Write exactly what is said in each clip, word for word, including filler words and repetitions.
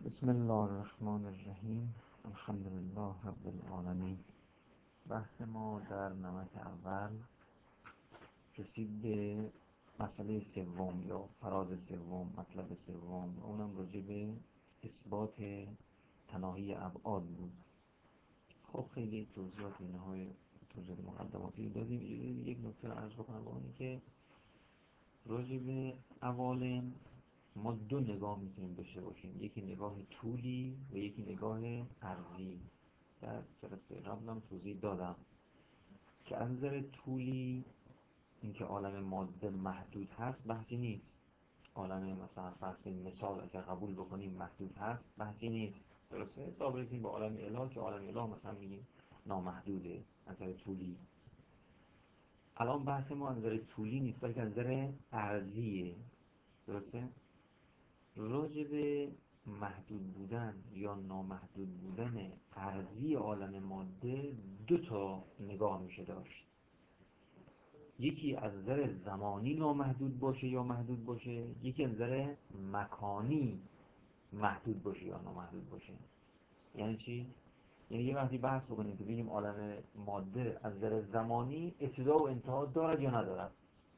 بسم الله الرحمن الرحیم. الحمد لله رب العالمین. بحث ما در نمط اول رسید به مسئله سوم یا فراز سوم، مطلب سوم، اونم راجع به اثبات تناهی ابعاد بود. خب خیلی توضیحات اینهای توضیحات مقدماتی دادیم. یک نکته رو عرض بکنم با اینه که راجع به عوالم ما دو نگاه میتونیم داشته باشیم، یکی نگاه طولی و یکی نگاه عرضی. در جلسه قبلم توضیح دادم که از نظر طولی اینکه عالم ماده محدود هست بحثی نیست. عالم مثلا فرض کنیم مثال اگر قبول بکنیم محدود هست بحثی نیست، درسته؟ تا برسیم به عالم اله که عالم اله مثلا میگیم نامحدوده از نظر طولی. الان بحث ما از نظر طولی نیست بلکه از نظر عرضیه، درسته؟ راجع به محدود بودن یا نامحدود بودن عرضی عالم ماده دو تا نگاه میشه داشت. یکی از نظر زمانی نامحدود باشه یا محدود باشه، یکی از نظر مکانی محدود باشه یا نامحدود باشه. یعنی چی؟ یعنی یه وقتی بحث بکنیم که بگیم عالم ماده از نظر زمانی ابتدا و انتها دارد یا ندارد.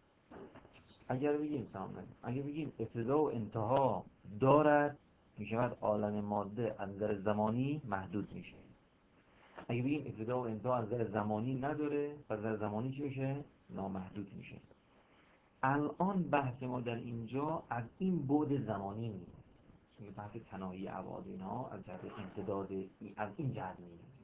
اگر بگیم سامن اگر بگیم ابتدا و انتها دارد، میشود عالم ماده از نظر زمانی محدود میشه. اگر بگیم ابتدا و انتها از نظر زمانی نداره، از نظر زمانی چی میشه؟ نامحدود میشه. الان بحث ما در اینجا از این بعد زمانی نیست، چون بحث تناهی ابعاد اینها از جهت امتداد از این جهت نیست.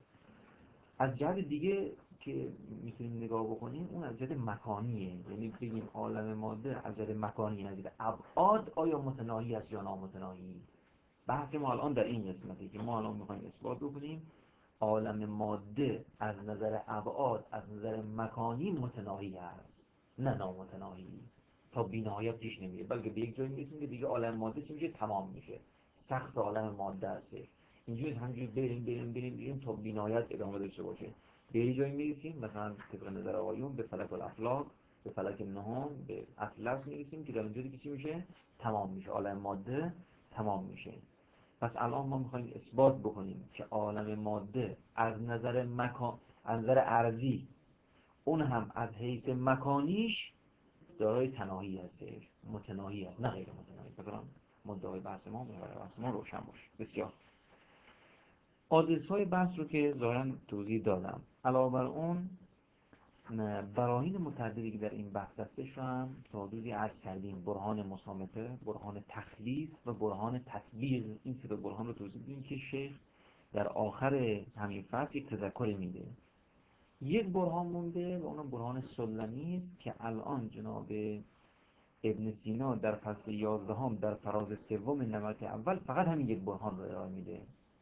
از جهت دیگه که میتونیم نگاه بکنیم اون از جهت مکانیه، یعنی بگیم عالم ماده از جهت مکانی از جهت ابعاد آیا متناهی است یا نامتناهی. بحث ما الان در این قسمته که ما الان میخوایم اثبات بکنیم عالم ماده از نظر ابعاد از نظر مکانی متناهی است نه نامتناهی. تا بی‌نهایت پیش نمیره بلکه به یک جایی میرسیم که دیگه عالم ماده چی میشه؟ تمام میشه. سقف عالم ماده است. اینجوری همینجوری بریم بریم بریم بریم تا بی‌نهایت ادامه داشته باشه. به یه جایی میرسیم مثلا طبق نظر آقایون به فلک الافلاک، به فلک نهم، به اطلس میرسیم که در اونجا دیگه چی میشه؟ تمام میشه. عالم ماده تمام میشه. پس الان ما میخوایم اثبات بکنیم که عالم ماده از نظر مکان از نظر ارضی اون هم از حیث مکانیش دارای تناهی هستش، متناهی است نه غیر متناهی. مثلا مدعای بحث ما محور بحث ما روشن باشه. بسیار آدرس های بحث رو که ظاهرا توضیح دادم. علاوه بر اون براهین متعددی که در این بحث هستش رو هم تا حدودی عرض کردیم. برهان مسامطه، برهان تخلیص و برهان تطبیق. این سه برهان رو توضیح دیدیم که شیخ در آخر همین فصل یک تذکر میده. یک برهان مونده و اونم برهان سلمی است که الان جناب ابن سینا در فصل یازدهم در فراز سوم نمط اول فقط همین یک برهان رو ارائه میده.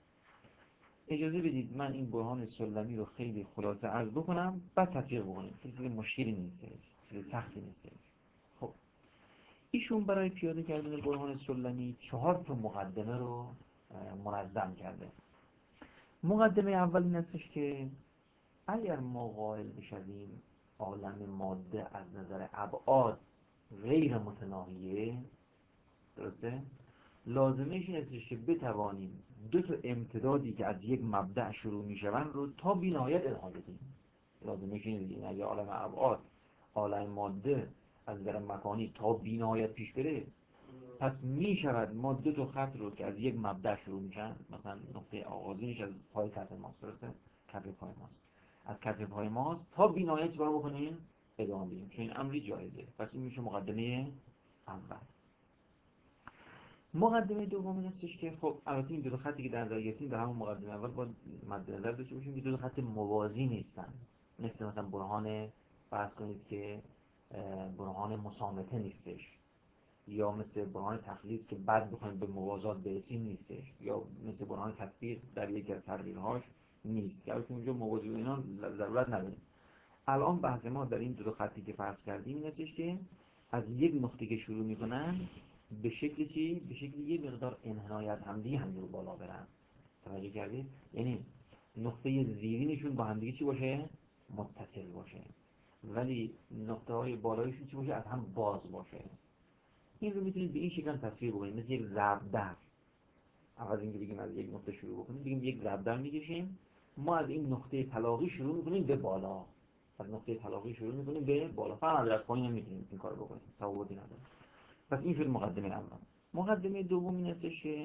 اجازه بدید من این برهان سلمی رو خیلی خلاصه عرض بکنم بعد تطبیق بکنیم. چیز مشکلی نیست، چیز سختی نیست. خب ایشون برای پیاده کردن برهان سلمی چهار تا مقدمه رو منظم کرده. مقدمه اول این هستش که اگر ما قائل بشویم عالم ماده از نظر ابعاد غیر متناهیه، درسته؟ لازمش این هستش که بتوانیم دو تا امتدادی که از یک مبدأ شروع میشوند رو تا بی‌نهایت ادامه بدیم. لازمش اینه دیگه. اگه عالم ابعاد عالم ماده از نظر مکانی تا بی‌نهایت پیش بره، پس میشود ما دو تا خط رو که از یک مبدأ شروع میشن، مثلا نقطه آغازینش از پای کف ماست، درسته؟ کف پای ماست. از کف پای ماست تا بی‌نهایت چیکار بکنیم؟ ادامه بدیم. چون این امری جایزه. پس این میشه مقدمه اول. مقدمه دوم این هستش که خب البته این دو خطی که در نظر گرفتیم در همون مقدمه اول باید مد نظر داشته باشیم که دو خط موازی نیستن. مثل مثلا برهان فرض کنید که برهان مسامطه نیستش، یا مثل برهان تخلیص که بعد بخوایم به موازات برسیم نیستش، یا مثل برهان تطبیق در یکی از تقریرهاش نیست که البته اونجا موازی و اینا ضرورت نداریم. الان بحث ما در این دو خطی که فرض کردیم این هستش که از یک نقطه که شروع میکنن به شکل چی؟ به شکل یه مقدار انحنای از همدیگه همدیگه بالا برن. توجه کردید؟ یعنی نقطه زیرینشون با همدیگه چی باشه؟ متصل باشه، ولی نقطه های بالایشون چی باشه؟ از هم باز باشه. این رو میتونید به این شکل تصویر بکنید، مثل یک ضرب در. عوض اینکه بگیم از یک نقطه شروع بکنیم بگیم یک ضرب در میکشیم، ما از این نقطه تلاقی شروع میکنیم به بالا، از نقطه تلاقی شروع میکنیم به بالا، فقط از پایین نمیتونیم این کارو بکنیم، تفاوتی نداره. پس این شد مقدمه اول. مقدمه دوم این هستش که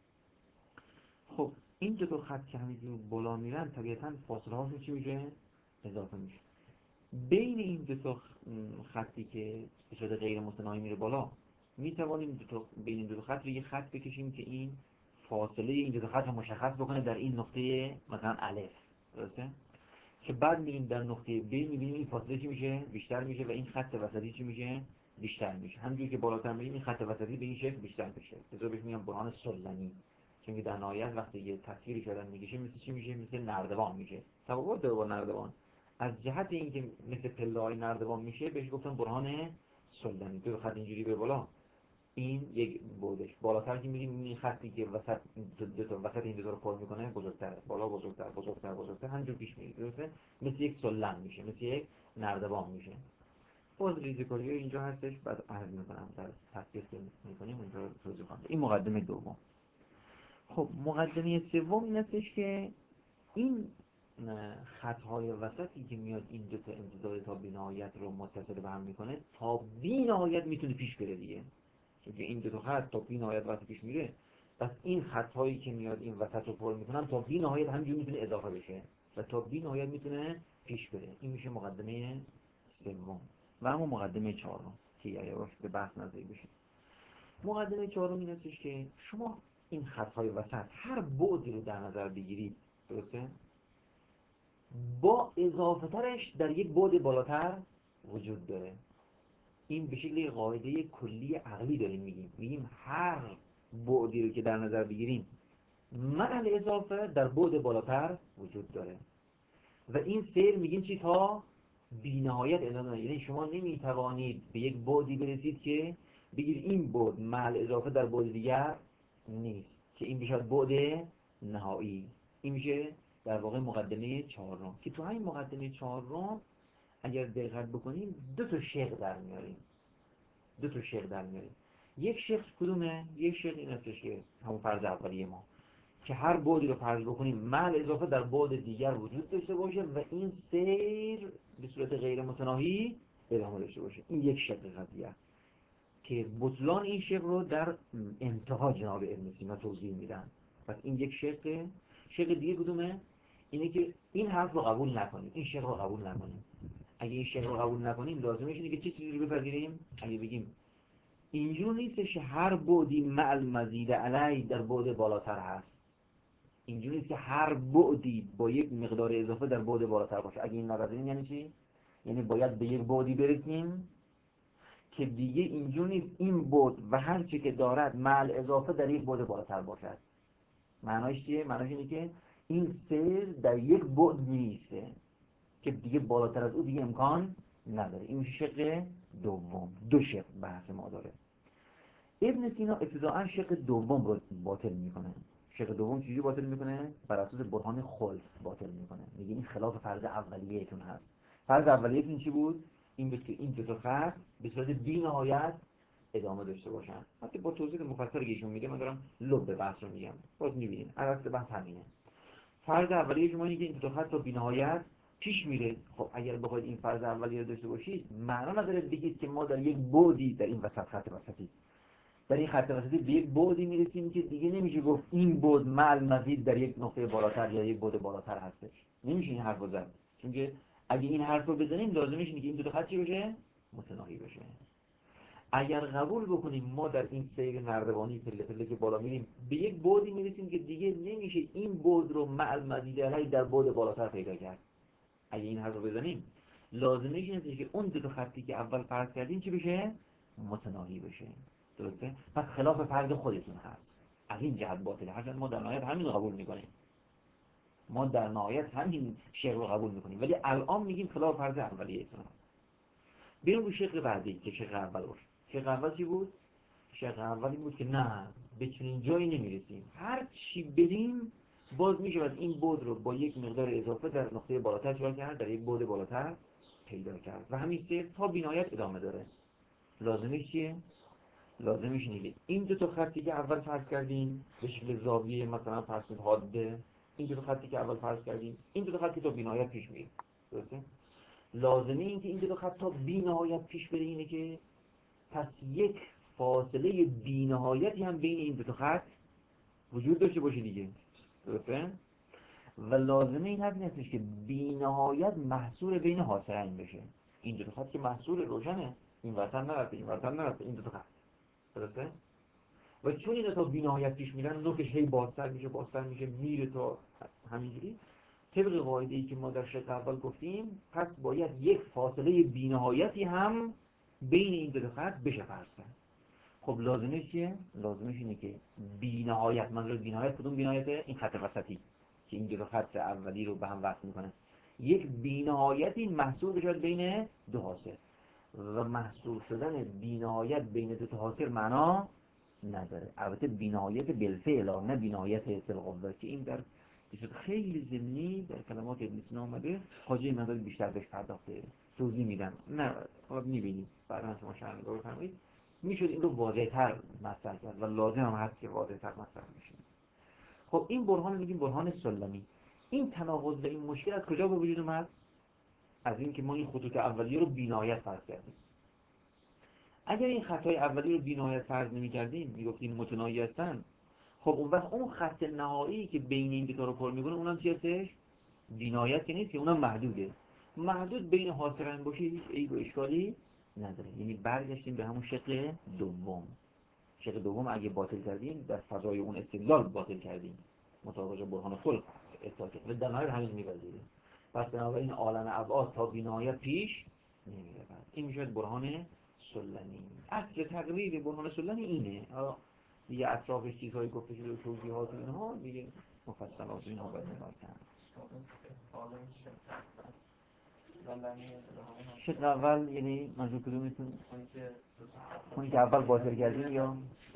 خب این دو تا خط که همینجور بالا میرن طبیعتاً فاصله هاشون چی میشه؟ اضافه میشه. بین این دو تا خطی که به صورت غیر متناهی میره بالا، میتوانیم دو تا بین این دو تا خط رو یه خط بکشیم که این فاصله این دو تا خط رو مشخص بکنه در این نقطه مثلا الف، درسته؟ که بعد میریم در نقطه ب میبینیم این فاصله چی میشه؟ بیشتر میشه و این خط وسطی چی میشه؟ بیشتر میشه. همونجوری که بالاتر میریم این خط وسطی به این شکل بیشتر میشه. بذار بهش میگم برهان سلمی. چون که در نهایت وقتی یه تصویری شدن میکشه مثل چی میشه؟ مثل نردبان میشه. تفاوت داره با نردبان. از جهت اینکه مثل پله‌های نردبان میشه بهش گفتن برهان سلمی. دو خط اینجوری به بالا، این یک بودش. بالاتر که میریم این خطی که وسط دو تا وسط این دو تا رو پر میکنه بزرگتر، بالا بزرگتر بزرگتر بزرگتر همینجور پیش میره، درسته؟ مثل یک سلم میشه، مثل یک نردبان میشه. باز ریزکاری اینجا هستش، بعد عرض میکنم در تصویر که میکنیم اونجا توضیح خواهم. این مقدمه دوم. خب مقدمه سوم این هستش که این خطهای وسطی که میاد این دو تا امتداد تا بی‌نهایت رو متصل به هم میکنه تا بی‌نهایت میتونه پیش بره دیگه. چون این دو تا خط تا بی‌نهایت وقتی پیش میره، پس این خطهایی که میاد این وسط رو پر میکنن تا بی‌نهایت همینجوری میتونه اضافه بشه و تا بی‌نهایت میتونه پیش بره. این میشه مقدمه سوم. و اما مقدمه چهارم که یعنی باش به بحث نزدیک بشه. مقدمه چهارم این هستش که شما این خطهای وسط هر بعدی رو در نظر بگیرید، درسته؟ با اضافه ترش در یک بعد بالاتر وجود داره. این به شکل قاعده کلی عقلی داریم میگیم. میگیم هر بعدی رو که در نظر بگیریم مع اضافه در بعد بالاتر وجود داره و این سیر میگیم چی؟ تا بی‌نهایت ادامه داره. یعنی شما نمیتوانید به یک بعدی برسید که بگید این بعد مع اضافه در بعد دیگر نیست که این بشه بعد نهایی. این میشه در واقع مقدمه چهارم که تو همین مقدمه چهارم اگر دقت بکنیم دو تا شق در میاریم. دو تا شق در میاریم. یک شق کدومه؟ یک شق این هستش که همون فرض اولیه ما که هر بعدی رو فرض بکنیم مع اضافه در بعد دیگر وجود داشته باشه و این سیر به صورت غیر متناهی ادامه داشته باشه. این یک شق قضیه است که بطلان این شق رو در انتها جناب ابن سینا توضیح میدن. پس این یک شق. شق دیگه کدومه؟ اینه که این حرف رو قبول نکنیم، این شق رو قبول نکنیم. اگه این شق رو قبول نکنیم لازمش اینه که چه چیزی رو بپذیریم؟ اگه بگیم اینجور نیستش که هر بعدی مع المزید علی در بعد بالاتر هست، اینجور نیست که هر بعدی با یک مقدار اضافه در بعد بالاتر باشه. اگه این نپذیریم یعنی چی؟ یعنی باید به یک بعدی برسیم که دیگه اینجور نیست این بعد و هر چی که دارد مع اضافه در یک بعد بالاتر باشد. معناش چیه؟ معناش اینه که این سیر در یک بعد نیسته که دیگه بالاتر از او دیگه امکان نداره. این میشه شق دوم. دو شق بحث ما داره. ابن سینا ابتداعا شق دوم رو باطل میکنه. شق دوم چیزی باطل میکنه؟ بر اساس برهان خلف باطل میکنه. میگه این خلاف فرض اولیه‌تون هست. فرض اولیه‌تون چی بود؟ این بود که این دو تا خط به صورت بی‌نهایت ادامه داشته باشن. حتی با توضیح مفصلی که ایشون میگه، من دارم لب بحث رو میگم. باز میبینید اصل بحث همینه. فرض اولیه شما اینه که این دو تا خط تا بی‌نهایت پیش میره. خب اگر بخواید این فرض اولیه رو داشته باشید معنا نداره بگید که ما در یک بعدی در این وسط خط وسطی در این خط وسطی به یک بعدی میرسیم که دیگه نمیشه گفت این بعد مع المزید در یک نقطه بالاتر یا یک بعد بالاتر هستش. نمیشه این حرفو زد. چون که اگه این حرفو بزنیم لازمش اینه که این دو تا خط چی بشه؟ متناهی بشه. اگر قبول بکنیم ما در این سیر نردبانی پله پله که بالا میریم به یک بعدی میرسیم که دیگه نمیشه این بعد رو مع المزید علی در بعد بالاتر پیدا کرد. اگه این حرفو بزنیم لازمش اینه که اون دو تا خطی که اول فرض کردیم چی بشه؟ متناهی بشه. درسته؟ پس خلاف فرض خودتون هست. از این جهت باطله. هرچند ما در نهایت همین رو قبول میکنیم. ما در نهایت همین شق رو قبول میکنیم ولی الان میگیم خلاف فرض اولیه‌تون هست. بریم رو شق بعدی که شق اول باشه. شق اول چی بود؟ شق اول این بود که نه به چنین جایی نمیرسیم. هر چی بریم باز میشه این بعد رو با یک مقدار اضافه در نقطه بالاتر چیکار کرد؟ در یک بعد بالاتر پیدا کرد و همین سیر تا بی‌نهایت ادامه داره. لازمش چیه؟ لازمش اینه که این دو تا خطی که اول فرض کردیم به شکل زاویه مثلا فرض کنید حاده، این دو تا خطی که اول فرض کردیم، این دو تا خطی تا بی‌نهایت پیش میره. درسته؟ لازمه این که این دو تا خط تا بی‌نهایت پیش بره اینه که پس یک فاصله بی‌نهایتی هم بین این دو تا خط وجود داشته باشه دیگه. درسته؟ و لازمه این هم نیستش که بی‌نهایت محصور بین حاصلین بشه. این دو تا خط که محصور روشنه، این ورتر نرفته این ورتر نرفته، این دو تا خط. درسته؟ و چون اینا تا بی‌نهایت پیش میرن، نوکش هی بازتر میشه بازتر میشه میره تا همینجوری، طبق قاعده‌ای که ما در شق اول گفتیم، پس باید یک فاصله بی‌نهایتی هم بین این دو خط بشه فرض کرد. خب لازمش چیه؟ لازمش اینه که بی‌نهایت، منظور بی‌نهایت کدوم بی‌نهایت؟ این خط وسطی که این دو خط اولی رو به هم وصل میکنه. یک بی‌نهایتی محصور بشه بین دو حاصل، و محصور شدن بی‌نهایت بین دو تا حاصل معنا نداره. البته بی‌نهایت بالفعل، نه بی‌نهایت بالقوه، که این در بصورت خیلی ضمنی در کلمات ابن سینا اومده. حاجی مقدار بیشتر بهش پرداخته، توضیح میدن. نه حالا میبینید بعدا شما شرح رو بفرمایید، میشد این رو واضح‌تر مطرح کرد و لازم هم هست که واضح‌تر مطرح بشه. خب این برهان میگیم برهان سلمی. این تناقض و این مشکل از کجا به وجود اومد؟ از این که ما این خطوط اولیه رو بی‌نهایت فرض کردیم. اگر این خطای اولی رو بی‌نهایت فرض نمی‌کردیم، میگفتیم متناهی هستن، خب اون وقت اون خط نهایی که بین این دو تا رو پر می‌کنه اونم چی هستش؟ بی‌نهایت که نیست، که اونم محدوده. محدود بین حاصلین باشه هیچ عیب و اشکالی نداره. یعنی برگشتیم به همون شق دوم. شق دوم اگه باطل کردیم، در فضای اون استدلال باطل کردیم، مطابق برهان خلق اثبات کردیم، و در نهایت همین می‌پذیره. پس بنابراین عالم ابعاد تا بی‌نهایت پیش نمیره. این میشه برهان سلمی. اصل تقریر برهان سلمی اینه. دیگه اطرافش چیزهایی گفته شده و توضیحات اینها دیگه مفصلات اینها باید نگاه کرد. شق اول یعنی منظور کدومتون؟ اونی که اول باطل کردیم یا؟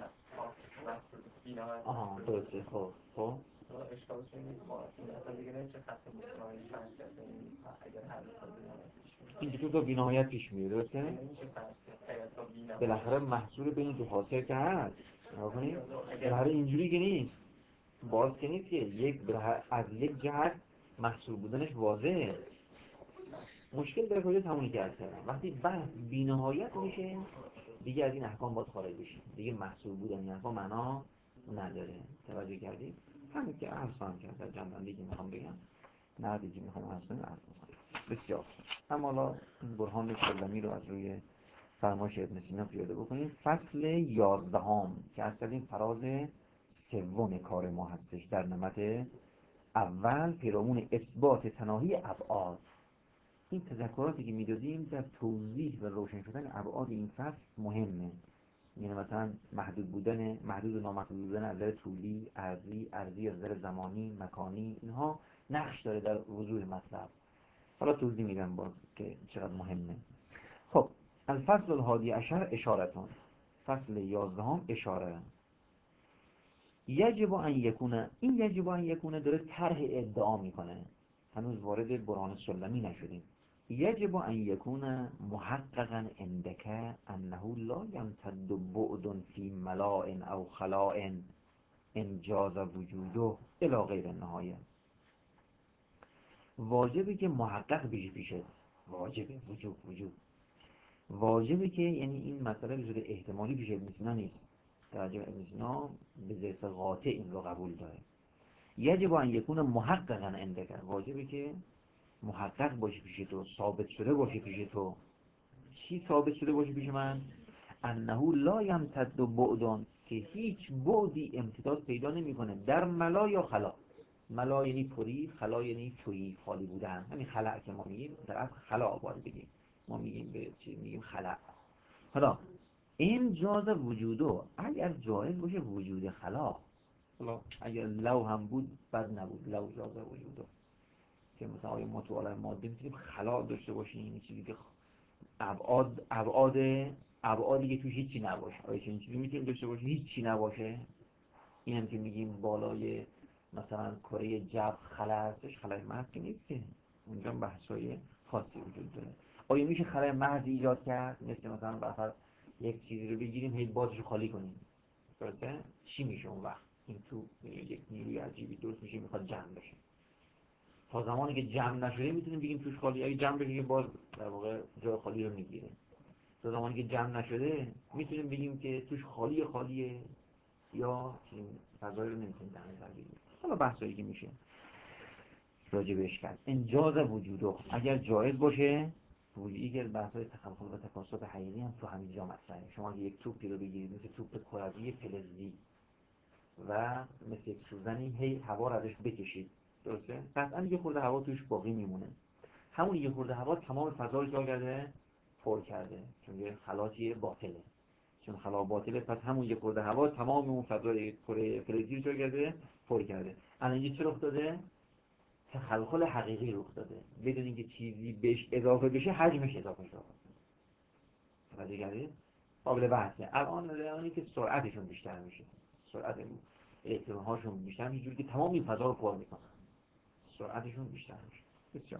آها درسته. خب خب اشکالش اینه که ما اصلا دیگه نمیشه خط متناهی فرض کرد اگر هر دو بی‌نهایت این که تو بی‌نهایت پیش میره. درسته؟ نمیشه فرض کرد. بالاخره محصول بین دو حاصل که هست. نگاه بالاخره اینجوری که نیست، باز که نیست که یک از یک جهت محصول بودنش واضحه. مشکل در کجاست؟ همونی که عرض کردم، وقتی بحث بی‌نهایت میشه دیگه از این احکام باید خارج بشیم، دیگه محصول بودن این احکام معنا نداره. توجه کردید؟ همین که عرض خواهم کرد در جنبندی که میخوام بگم، نردی که میخوام عرض کنم عرض کنم. بسیار. اما حالا این برهان سلمی رو از روی فرمایش ابن سینا پیاده بکنیم. فصل یازدهم که از کردیم فراز سوم کار ما هستش در نمط اول، پیرامون اثبات تناهی ابعاد. این تذکراتی که میدادیم در توضیح و روشن شدن ابعاد این فصل مهمه. یعنی مثلا محدود بودن، محدود و نامحدود بودن از نظر طولی، عرضی، عرضی از نظر زمانی، مکانی، اینها نقش داره در وضوح مطلب. حالا توضیح میدم باز که چقدر مهمه. خب الفصل الحادی عشر اشارتون، فصل یازدهم اشاره. یجب ان یکونه، این یجب ان یکونه داره طرح ادعا میکنه، هنوز وارد برهان سلمی نشدیم. یجب ان یکون محققا عندک انه لا یمتد بعد فی ملاء او خلاء ان جاز وجوده الی غیر النهایه. واجبه که محقق بشی پیشت، واجبه، وجوب وجوب واجبه که، یعنی این مسئله به صورت احتمالی پیش ابن سینا نیست، توجه ابن سینا به ذات قاطع این رو قبول داره. یجب ان یکون محققا عندک، واجبه که محقق باشی پیش تو، ثابت شده باشی پیش تو. چی ثابت شده باشه پیش من؟ انه لا یمتد بعد، که هیچ بعدی امتداد پیدا نمیکنه در ملا یا خلا. ملا یعنی پری، خلا یعنی تویی، خالی بودن. همین خلا که ما میگیم در اصل خلا باید بگیم، ما میگیم به چی میگیم؟ خلا. حالا این جاز وجودو، اگر جایز باشه وجود خلا، حالا اگر لو هم بود بد نبود، لو جاز وجودو، که مثلا آیا ما تو عالم ماده میتونیم خلا داشته باشیم، این چیزی که ابعاد ابعاد ابعادی که توش هیچی نباشه. آیا چنین چیزی میتونیم داشته باشیم هیچی نباشه؟ این هم که میگیم بالای مثلا کره جو خلا هستش، خلای محض که نیست که، اونجا بحثای خاصی وجود داره. آیا میشه خلای محض ایجاد کرد؟ مثل مثلا بفر یک چیزی رو بگیریم هی بادش رو خالی کنیم، درسته؟ چی میشه اون وقت؟ این تو یک نیروی عجیبی درست میشه، میخواد جمع بشه. تا زمانی که جمع نشده میتونیم بگیم توش خالی. اگه جمع بشه باز در واقع جای خالی رو میگیره. تا زمانی که جمع نشده میتونیم بگیم که توش خالی خالیه یا فضایی رو نمیتونیم در نظر بگیریم. حالا بحثایی که میشه راجع بهش کرد. انجاز وجوده اگر جایز باشه، وجودی که بحث‌های تخلخل و تکاثر حقیقی هم تو همین جا مطرحه. شما اگه یک توپی رو بگیرید مثل توپ کروی فلزی و مثل یک سوزنی هی هوا رو ازش بکشید، درسته؟ قطعاً یه خورده هوا توش باقی میمونه. همون یه خورده هوا تمام فضا رو جا کرده پر کرده، چون یه خلاصی باطله. چون خلا باطله پس همون یه خورده هوا تمام اون فضای کره فلزی رو جا کرده پر کرده. الان یه چه رخ داده؟ تخلخل حقیقی رخ داده. بدون اینکه چیزی بهش اضافه بشه حجمش اضافه شده. توجه کردید؟ قابل بحثه. الان الانی که سرعتشون بیشتر میشه، سرعت الکترون هاشون بیشتر میشه، جوری که تمام این فضا رو پر میکنن، سرعتشون بیشتر میشه. بسیار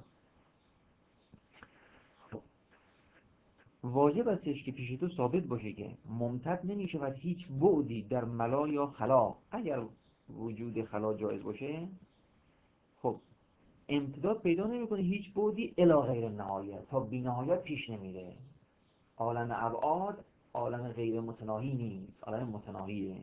واجب استش که پیش تو ثابت باشه که ممتد نمیشود هیچ بعدی در ملا یا خلا. اگر وجود خلا جایز باشه، خب امتداد پیدا نمیکنه هیچ بعدی الی غیر نهایت، تا بی نهایت پیش نمیره. عالم ابعاد عالم غیر متناهی نیست، عالم متناهیه.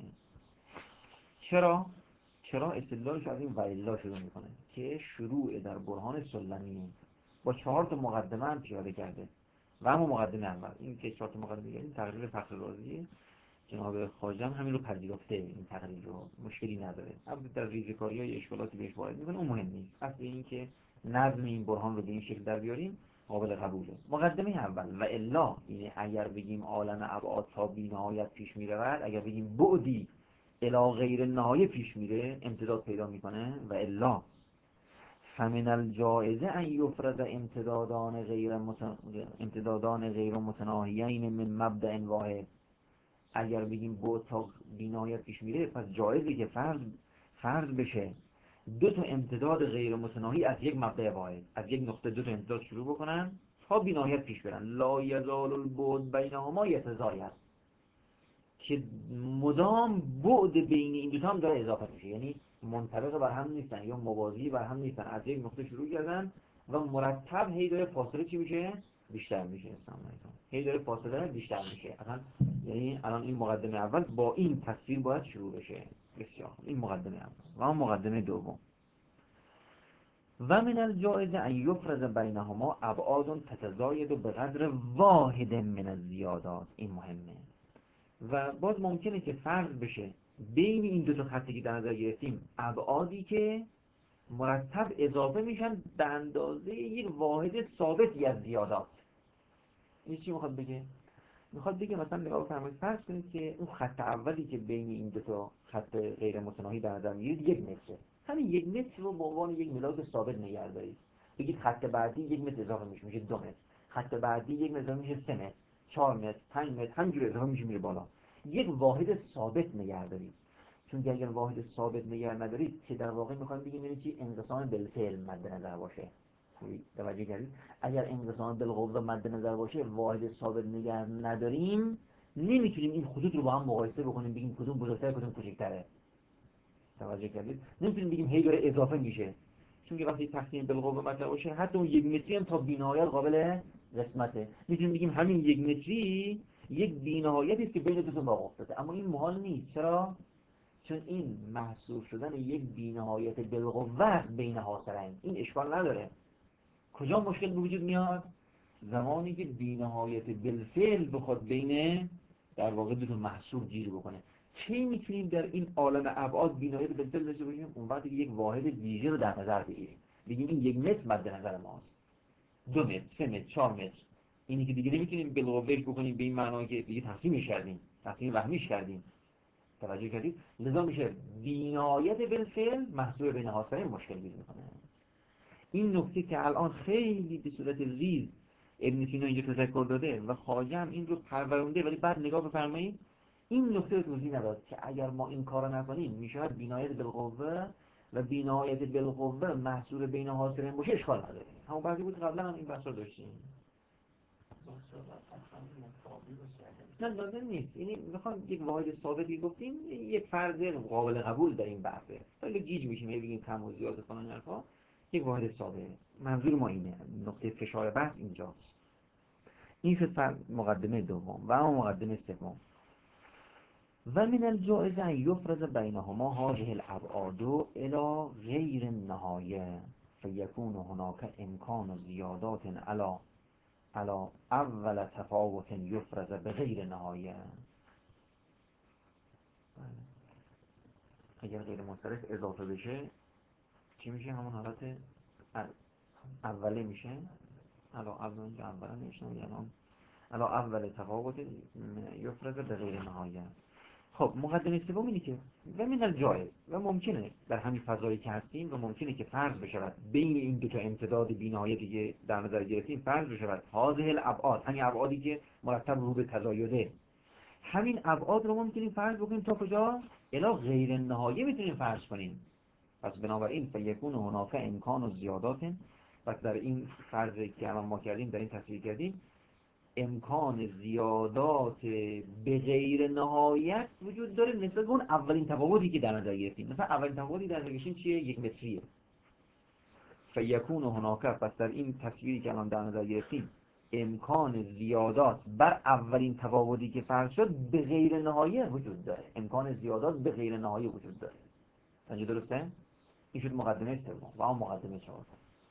چرا؟ چرا استدلالش از این وإلا شروع میکنه که شروع در برهان سلمی با چهار تا مقدمه هم پیاده کرده. و اما مقدمه اول این که چهار تا مقدمه این تقریر فخر رازی جناب خواجه هم همین رو پذیرفته، این تقریر رو مشکلی نداره. البته در ریزه‌کاری‌های اشکالاتی بهش وارد میکنه، اون مهم نیست. اصل این که نظم این برهان رو به این شکل در بیاریم قابل قبوله. مقدمه اول و الا، یعنی اگر بگیم عالم ابعاد تا بی‌نهایت پیش میرود، اگر بگیم بعدی الی غیر نهایه پیش میره، امتداد پیدا میکنه. و الا فمن الجائزه ان یفرض امتدادان غیر متن... امتدادان غیر متناهیین من مبدأ واحد. اگر بگیم بعد تا بی‌نهایت پیش میره، پس جایزه که فرض فرض بشه دو تا امتداد غیر متناهی از یک مبدأ واحد، از یک نقطه دو تا امتداد شروع بکنن تا بی‌نهایت پیش برن. لا یزال البعد بینهما یتزاید، که مدام بعد بین این دو تا هم داره اضافه میشه، یعنی منطبق بر هم نیستن یا موازی بر هم نیستن. از یک نقطه شروع کردن و مرتب هی داره فاصله چی میشه؟ بیشتر میشه. هی داره فاصله بیشتر میشه. اصلا یعنی الان این مقدمه اول با این تصویر باید شروع بشه. بسیار این مقدمه اول. و هم مقدمه دوم و من الجائز ان یفرض بینهما ابعاد تتزاید به قدر واحد من الزیادات. این مهمه. و باز ممکنه که فرض بشه بین این دو تا خطی که در نظر گرفتیم ابعادی که مرتب اضافه میشن به اندازه یک واحد ثابتی از زیادات. این چی میخواد بگه؟ میخواد بگه مثلا نگاه فرمایید، فرض کنید که اون خط اولی که بین این دو تا خط غیر متناهی در نظر میگیرید یک متره. همین یک متر رو به عنوان یک ملاک ثابت نگه دارید. بگید خط بعدی یک متر اضافه میشه، میشه دو متر. خط بعدی یک متر اضافه میشه سه متر، چهار متر، پنج متر، همینجوری اضافه میشه میره بالا. یک واحد ثابت نگه دارید. چون اگر واحد ثابت نگه ندارید که در واقع میخوام بگیم یعنی چی؟ انقسام بالفعل مد نظر باشه. توجه کردید؟ اگر انقسام بالقوه مد نظر باشه، واحد ثابت نگه نداریم، نمیتونیم این خطوط رو با هم مقایسه بکنیم بگیم کدوم بزرگتره کدوم کوچکتره. توجه کردید؟ نمیتونیم بگیم هی داره اضافه میشه، چون که وقتی تقسیم بالقوه مطرح باشه حتی اون یک متری هم تا بی‌نهایت قابل قسمته. میتونیم بگیم همین یک متری یک بی‌نهایتی است که بین دو تا باغ افتاده، اما این محال نیست. چرا؟ چون این محسوب شدن یک بی‌نهایت بالقوه است بین حاصلین. این اشکال نداره. کجا مشکل به وجود میاد؟ زمانی که بی‌نهایت بالفعل بخواد بین در واقع دو تا محصول گیر بکنه. کی میتونیم در این عالم ابعاد بی‌نهایت بالفعل داشته باشیم؟ اون وقتی که یک واحد ویژه رو در نظر بگیریم، بگیم این یک متر مد نظر ماست، دو متر، سه متر، چهار متر. اینی که دیگه نمیتونیم بالقوه بکنیم به این معنی که دیگه تقسیمش کردیم، تقسیم وهمیش کردیم. توجه کردید؟ لذا میشه بی‌نهایت بالفعل محصول بین حاصلین مشکل گیر میکنه. این نکته که الان خیلی به صورت ریز ابن سینا اینجا تذکر داده و خواجه هم این رو پرورونده، ولی بعد نگاه بفرمایید این نکته رو توضیح نداد که اگر ما این کارو نکنیم میشود بی‌نهایت بالقوه و بی‌نهایت بالقوه محصول بین حاصلین باشه، اشکال نداره. همون بعضی بود قبلا هم این بحث رو داشتیم. نه لازم نیست. یعنی میخوام یک واحد ثابتی گفتیم، یک فرض قابل قبول در این بحثه. خیلی گیج میشیم بگیم کم و زیاد فلان حرفا. یک واحد ثابت. منظور ما اینه. نقطه فشار بحث اینجاست. این شد مقدمه دوم. و اما مقدمه سوم. و من الجائز ان یفرض بینهما هذه الابعاد الى غیر النهایه فیکون هناك امکان زیادات علی علی اول تفاوت یفرض بغیر نهایه. اگر غیر منصرف اضافه بشه چی میشه؟ همون حالت اوله میشه. علی اول اینجا اوله میشه، یعنی علی اول تفاوت یفرض بغیر نهایه. خب مقدمه سوم اینه که و من الجائز، و ممکنه در همین فضایی که هستیم و ممکنه که فرض بشود بین این دو تا امتداد بی‌نهایتی که در نظر گرفتیم فرض بشود هذه الابعاد، همین ابعادی که مرتب رو به تزایده، همین ابعاد رو ممکنه فرض بکنیم تا کجا؟ الی غیر النهایه میتونیم فرض کنیم. پس بنابراین فیکون هناک امکان و زیادات، پس در این فرضی که الان ما کردیم، در این تصویر کردیم، امکان زیادات به غیر نهایت وجود داره نسبت به اون اولین تفاوتی که در نظر گرفتیم. مثلا اولین تفاوتی در نظر گرفتیم چیه؟ یک متریه. فیکون هناک، پس در این تصویری که الان در نظر گرفتیم امکان زیادات بر اولین تفاوتی که فرض شد به غیر نهایه وجود داره. امکان زیادات به غیر نهایه وجود داره. اینجا درسته؟ این شد مقدمه سوم. و اما مقدمه چهارم.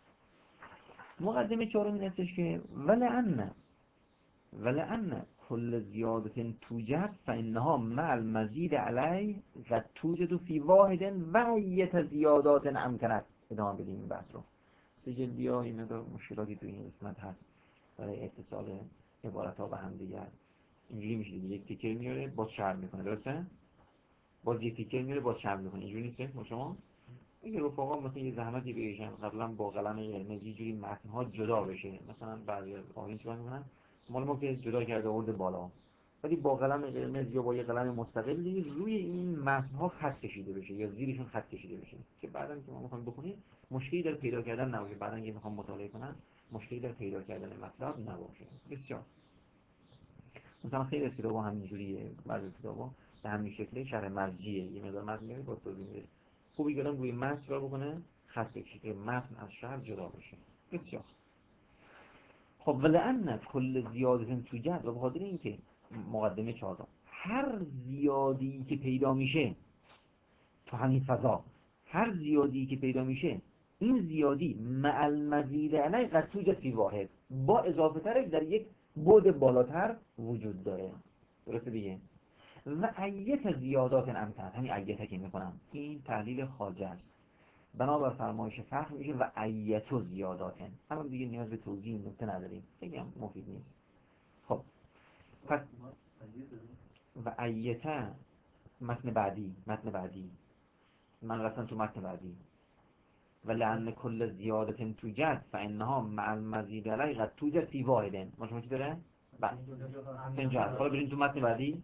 مقدمه چهارم این هستش که ولعن ولعن كل زیادت توجد فإنها مع المزید علیه قد توجد فی واحد و ایت زیادات امکنت. ادامه بدیم این بحث رو. سجلی ها این مقدار مشکلاتی تو این قسمت هست برای اتصال عبارت ها به هم دیگر. اینجوری میشه دیگه، یک تیکر میاره باز شرح میکنه، درسته؟ باز یک تیکر میاره باز شرح میکنه. اینجوری نیست با شما؟ این رفقا مثلا یه زحمتی بکشن قبلا با قلم قرمز یه جوری متن‌ها جدا بشه. مثلا بعضی از آقایون چیکار میکنن؟ مال ما که جدا کرده آورده بالا، ولی با قلم قرمز یا با یه قلم مستقلی روی این متن‌ها خط کشیده بشه یا زیرشون خط کشیده بشه که بعداً که ما می‌خوایم بخونیم مشکلی در پیدا کردن نباشه. بعداً که می‌خوام مطالعه کنم مشکلی در پیدا کردن مطلب نباشه. بسیار مثلا خیلی از کتاب‌ها همینجوریه. بعضی کتاب‌ها به همین شکلی شرح مرجیه، یه مقدار متن میاره با توضیح میده. خوبی گردم روی متن چیکار بکنه؟ خط بکشه که متن از شرح جدا بشه. بسیار خب. ولعن کل زیادت توجد، و بخاطر اینکه مقدمه چهارم هر زیادی که پیدا میشه تو همین فضا، هر زیادی که پیدا میشه این زیادی مع المزید علیه قد توجد فی واحد، با اضافه ترش در یک بعد بالاتر وجود داره. درسته دیگه؟ و ایت زیادات امکان، همین ایت که میکنم این تحلیل خواجه است، بنابر فرمایش فقه میشه و ایت و زیادات. هم دیگه نیاز به توضیح این نکته نداریم، خیلی هم مفید نیست. خب پس و ایت متن بعدی، متن بعدی من رفتم تو متن بعدی. و لعن کل زیادت توجد فانها مع المزید علیه قد توجد فی واحد. ما شما چی داره؟ بعد اینجا حالا بریم تو متن بعدی.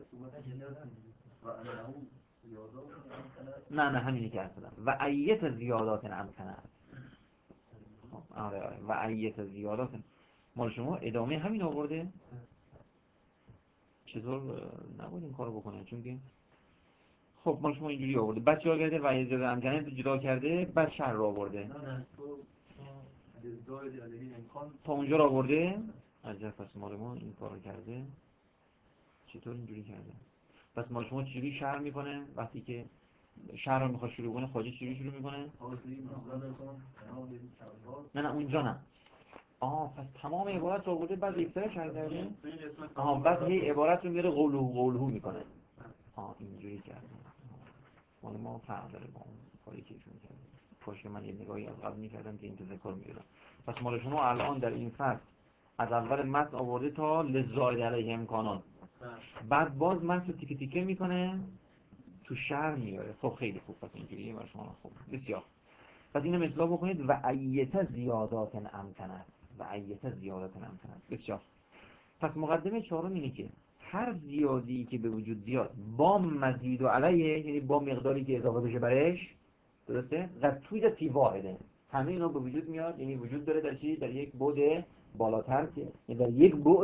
نه نه همینی که اصلا و ایت زیادات امکنه. آره آره و ایت زیادات مال شما ادامه همین آورده. چطور نباید این کارو بکنه؟ چون که خب مال شما اینجوری آورده، بعد چیکار کرده؟ و ایت زیادات امکنه تو جدا کرده، بعد شر رو آورده. نه نه تو تا اونجا رو آورده. عجب. پس مال ما این کارو کرده. چطور اینجوری کرده؟ پس مال شما چجوری شرح میکنه وقتی که شرح رو میخواد شروع کنه؟ خواجه چجوری شروع میکنه؟ نه نه اونجا نه. آها پس تمام عبارت رو آورده بعد یک سره شرح کرده. آها بعد هی عبارت رو میاره قولهو قولهو میکنه. آها اینجوری کرده. مال ما فرق داره با اون کاری که ایشون کرده. کاش که من یه نگاهی از قبل میکردم که این تذکر میگیرم. پس مال شما الان در این فصل از اول متن آورده تا لزائد علیه امکانات، بعد باز متن رو تیکه تیکه میکنه تو شرح میاره. خب خیلی خوب. پس اینجوریه برای شما خوب. بسیار. پس اینو مثلا بکنید و ایت زیادات امکنت و ایت زیادات امکنت. بسیار. پس مقدمه چهارم اینه که هر زیادی که به وجود بیاد با مزید و علیه، یعنی با مقداری که اضافه بشه برش، درسته؟ قد توجد فی واحده، همه اینا به وجود میاد، یعنی وجود داره در چی؟ در یک بعد بالاتر که یعنی در یک بعد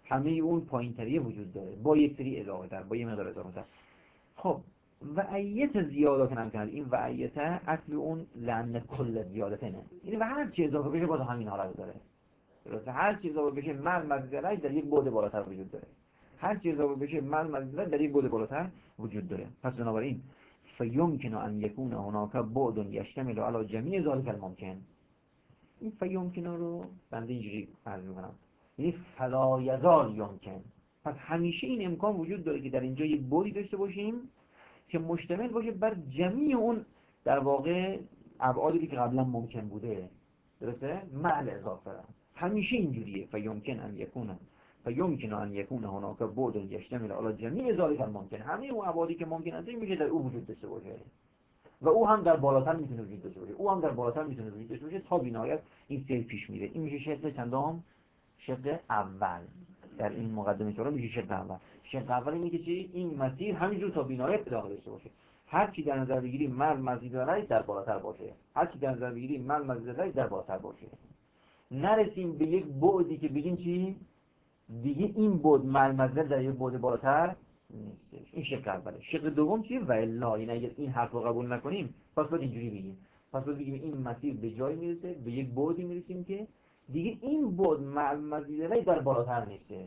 همه اون پایینتریه وجود داره با یک سری اضافه تر، با یه مقدار اضافه تر. خب وعیت زیاده که نمی‌کنه، این وعیت اصل اون لعن کل زیادته نه، یعنی به هر چی اضافه بشه باز همین حالت داره. درسته؟ هر چی اضافه بشه مل مزیدرش در یک بعد بالاتر وجود داره، هر چی اضافه بشه مل مزیدرش در یک بعد بالاتر وجود داره. پس بنابراین فیمکن ان یکون هناک بعد یشتمل علی جمیع ذلک الممکن. این فیمکن رو بنده اینجوری عرض می‌کنم، یعنی فلا یزال یمکن. پس همیشه این امکان وجود داره که در اینجا یک بعدی داشته باشیم که مشتمل باشه بر جمیع اون در واقع ابعادی که قبلا ممکن بوده. درسته؟ مع الاضافه همیشه اینجوریه. فیمکن ان یکون فیمکن ان یکون هناک بعد یشتمل علی جمیع ذلک الممکن، همه اون ابعادی که ممکن است میشه در او وجود داشته باشه و او هم در بالاتر میتونه وجود داشته باشه، او هم در بالاتر میتونه وجود داشته باشه تا بینهایت این سیر پیش میره. این میشه شق چندم؟ شق اول. در این مقدمه چهارم میشه شق اول. شق اول اینه که چی؟ این مسیر همینجور تا بینهایت ادامه داشته باشه. هر چی در نظر بگیری مل مزید رای در بالاتر باشه، هر چی در نظر بگیری مل مزید رای در بالاتر باشه. نرسیم به یک بعدی که بگیم چی؟ دیگه این بعد مل مزید در یک بعد بالاتر نیستش. این شق اوله. شق دوم چیه؟ و الا، یعنی اگر این حرف رو قبول نکنیم پس باید اینجوری بگیم، پس باید بگیم این مسیر به جای میرسه، به یک بعدی میرسیم که دیگه این بعد مع مزید رای در بالاتر نیسته.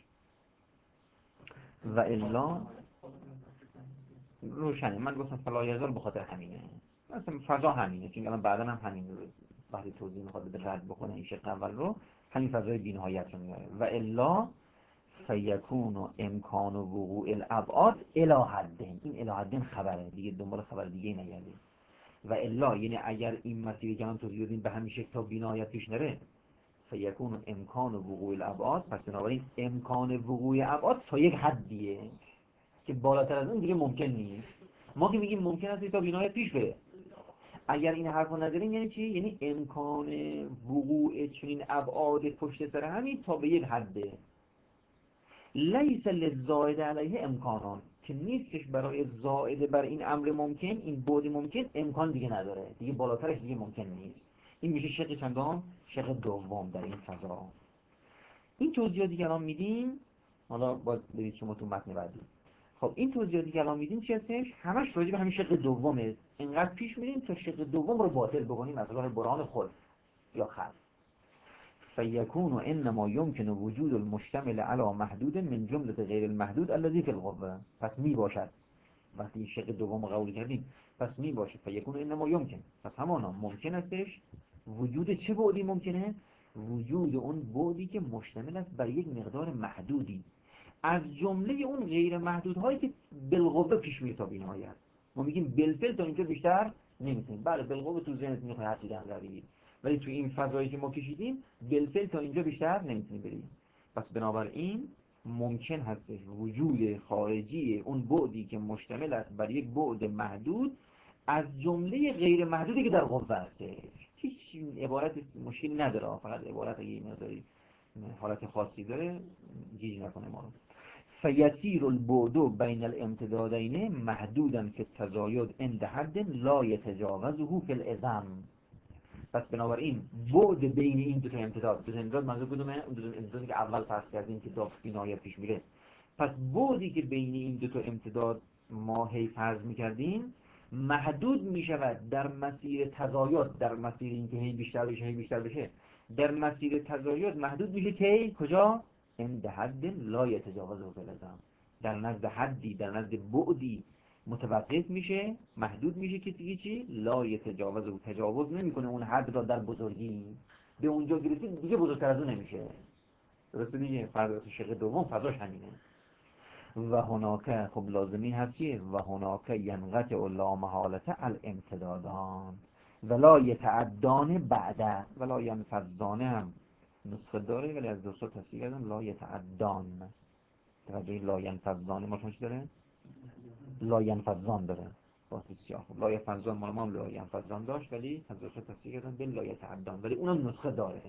و الا روشنه. من گفتم فلا یزال به خاطر همینه، مثلا فضا همینه، چون الان بعدا هم همین رو وقتی توضیح میخواد بده رد بکنه این شق اول رو، همین فضای بی‌نهایت رو میاره. و الا فیکون امکان وقوع الابعاد الی حدین. این الی حدین خبره دیگه، دنبال خبر دیگه نگردید. و الا یعنی اگر این مسیری که من توضیح دادیم به همین شکل تا بی‌نهایت پیش نره، فیکون امکان وقوع الابعاد، پس بنابراین امکان وقوع ابعاد تا یک حدیه که بالاتر از اون دیگه ممکن نیست. ما که میگیم ممکن است تا بی‌نهایت پیش بره، اگر این حرفو نذاریم یعنی چی؟ یعنی امکان وقوع چنین ابعاد پشت سر همین تا به یک حده. لیس للزائد علیه امکانان، که نیستش برای زائد بر این امر ممکن، این بعد ممکن امکان دیگه نداره، دیگه بالاترش دیگه ممکن نیست. این میشه شق چندم؟ شق دوم در این فضا. این توضیحاتی که الان میدیم، حالا باید برید شما تو متن بعدی. خب این توضیحاتی که الان میدیم چی هستش؟ همش راجع به همین شق دومه. اینقدر پیش میریم تا شق دوم رو باطل بکنیم از راه برهان خلف یا خلف. فیکون انما یمکن وجود المشتمل علی محدود من جمله غیر المحدود الذی فی القوه. پس می باشد، وقتی شق دوم قبول کردیم پس می باشد فیکون انما یمکن، پس همانا ممکن استش وجود چه بعدی ممکنه؟ وجود اون بعدی که مشتمل است بر یک مقدار محدودی از جمله اون غیر محدودهایی که بالقوه پیش میره تا بی‌نهایت. ما میگیم بالفعل تا اینجا بیشتر نمیتونیم. بله بالقوه تو ذهنت میخواد هر چی در نظر بگیری، ولی تو این فضایی که ما کشیدیم بالفعل تا اینجا بیشتر نمیتونیم بریم. پس بنابراین ممکن هستش وجود خارجی اون بعدی که مشتمل است بر یک بعد محدود از جمله غیر محدودی که در قوه هستش. هیچ عبارت مشکلی نداره، فقط عبارت اگه نداری حالت خاصی داره گیج نکنه ما رو. فیسیر البعد بین الامتدادین محدودا فی التزاید عند حد لا یتجاوزه فی العظم. پس بنابراین بعد بین این دو تا امتداد، دو تا امتداد منظور کدومه؟ اون دو تا امتدادی که اول فرض کردیم که تا بی‌نهایت پیش میره. پس بعدی که بین این دو تا امتداد ما هی فرض میکردیم محدود میشود در مسیر تزاید، در مسیر اینکه هی بیشتر بشه هی بیشتر بشه در مسیر تزاید محدود میشه که کجا؟ عند حد لا یتجاوزه فی العظم، در نزد حدی، در نزد بعدی متوقف میشه، محدود میشه که دیگه چی؟ لا یتجاوزه، تجاوز نمیکنه اون حد را در بزرگی، به اونجا برسید دیگه بزرگتر از اون نمیشه. درسته دیگه؟ فرض شق دوم فضاش همینه. و هناک، خب لازمی هست چیه؟ و هناک ینقطع لا محالة الامتدادان ولا یتعدان بعده ولا ینفضان. هم نسخه داره ولی از دوستا تصحیح کردم لا یتعدان. توجه لا ینفضان ما چون چی داره؟ لا ینفضان داره. با بسیار خوب. لا ینفضان مال ما هم لا ینفضان داشت ولی از دوستا تصحیح کردم به لا یتعدان، ولی اونم نسخه داره.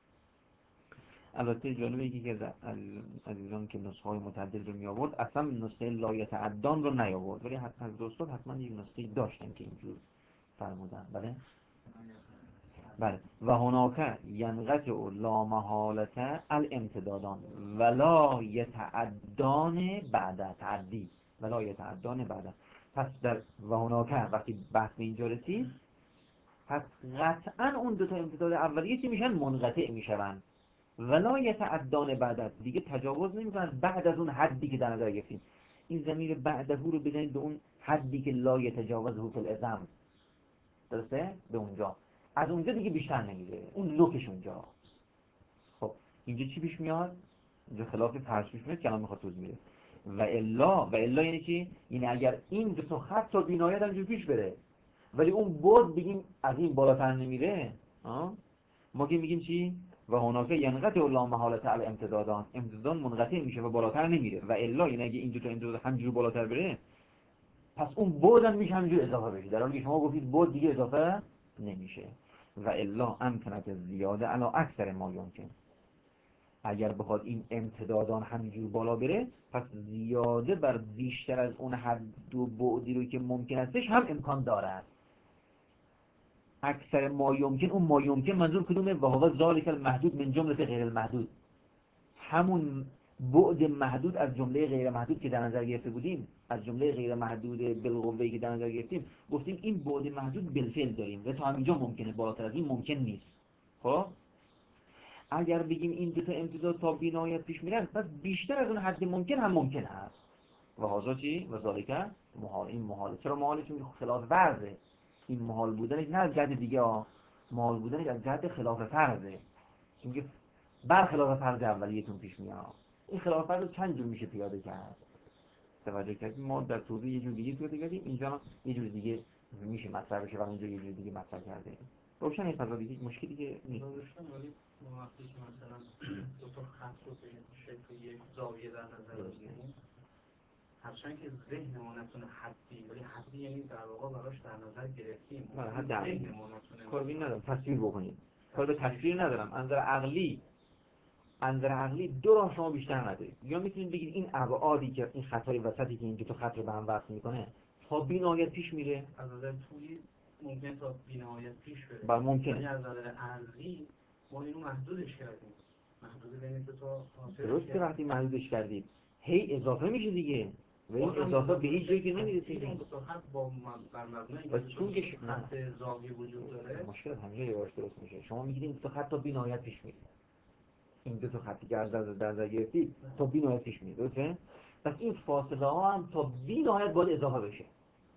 البته جالبه یکی که از عزیزان که نسخه های متعدد رو می آورد اصلا نسخه لا یتعدان رو نیاورد، ولی از دوستان حتما یک نسخه داشتن که اینجور فرمودن. بله بله و هناك ینقطع لا محالة الامتدادان ولا یتعدان بعد تعدی ولا یتعدان بعد. پس در و هناك وقتی بحث به اینجا رسید، پس قطعا اون دو تا امتداد اولیه چی میشن؟ منقطع میشن. ولا یتعدان بعد، دیگه تجاوز نمیکنن بعد از اون حدی که در نظر گرفتیم. این ضمیر بعده رو بزنید به اون حدی که لا یتجاوزه فی الازم، درسته؟ به اونجا، از اونجا دیگه بیشتر نمیره، اون لوکش اونجاست. خب اینجا چی پیش میاد؟ اینجا خلاف فرض پیش میاد که الان میخواد توضیح میده. و الا و الا یعنی چی؟ یعنی اگر این دو تا خط تا بینایت همینجور پیش بره ولی اون بود بگیم از این بالاتر نمیره، آه؟ ما که میگیم چی؟ و هناك ینقطع لا محالة الامتدادان، امتدادان منقطع میشه و بالاتر نمیره. و الا یعنی اگه این دو تا امتداد همینجور بالاتر بره، پس اون بود هم میشه همینجور اضافه بشه، در حالی که شما گفتید بود دیگه اضافه نمیشه. و الا امکنت زیاده علی اکثر ما یمکن، اگر بخواد این امتدادان همینجور بالا بره، پس زیاده بر بیشتر از اون حد و بعدی رو که ممکن استش هم امکان دارد. اکثر ما یمکن، اون ما یمکن منظور کدومه؟ و هو ذالک المحدود من جمله غیر المحدود، همون بعد محدود از جمله غیر محدود که در نظر گرفته بودیم، از جمله غیر محدود بالقوه که در نظر گرفتیم، گفتیم این بعد محدود بالفعل داریم و تا همینجا ممکنه، بالاتر از این ممکن نیست. خب اگر بگیم این دو تا امتداد تا بینایت پیش میرن، پس بیشتر از اون حد ممکن هم ممکن هست. و هازا چی؟ و ذالک محال. این محاله. چرا محاله؟ چون خلاف فرضه. این محال بودنش نه از جهت دیگه ها، محال بودنش از جهت خلاف فرضه، چون که برخلاف فرض اولیتون پیش میاد. این خلاف فرض چند جور میشه پیاده کرد؟ توجه کردیم ما در توضیح یه جور دیگه پیاده کردیم، اینجا یه جور دیگه میشه مطرح بشه و اینجا یه جور دیگه مطرح کرده. روشن این فضا دیگه مشکلی که نیست. روشن، ولی ما وقتی که مثلا دو تا خط رو به شکل یک زاویه در نظر بگیریم، هرچند که ذهنمون نتونه حدی، ولی حدی یعنی در واقع براش در نظر گرفتیم، ذهنمون نتونه کاری ندارم تصویر بکنید، کار به تصویر ندارم، انظر عقلی انظر عقلی دو راه شما بیشتر ندارید. یا میتونید بگید این ابعادی که این خطای وسطی که این دو تا خط رو به هم وصل میکنه تا بی‌نهایت پیش میره، از نظر طولی ممکن تا بی‌نهایت پیش بره، بله ممکنه. ولی از نظر ارزی ما اینو محدودش کردیم، محدود بین دو تا حاصل. درسته وقتی محدودش کردید هی اضافه میشه دیگه و این اضافه به هیچ جایی که نمیرسه. این دو تا خط با بر مبنای و چون که ش... خط زاویه وجود داره، مشکل همینجا یواش درست میشه. شما میگید این دو تا خط تا بی‌نهایت پیش میره، این دو تا خطی که از در در در گرفتید تا بی‌نهایت پیش میره، درسته؟ پس این فاصله ها هم تا بی‌نهایت باید اضافه بشه.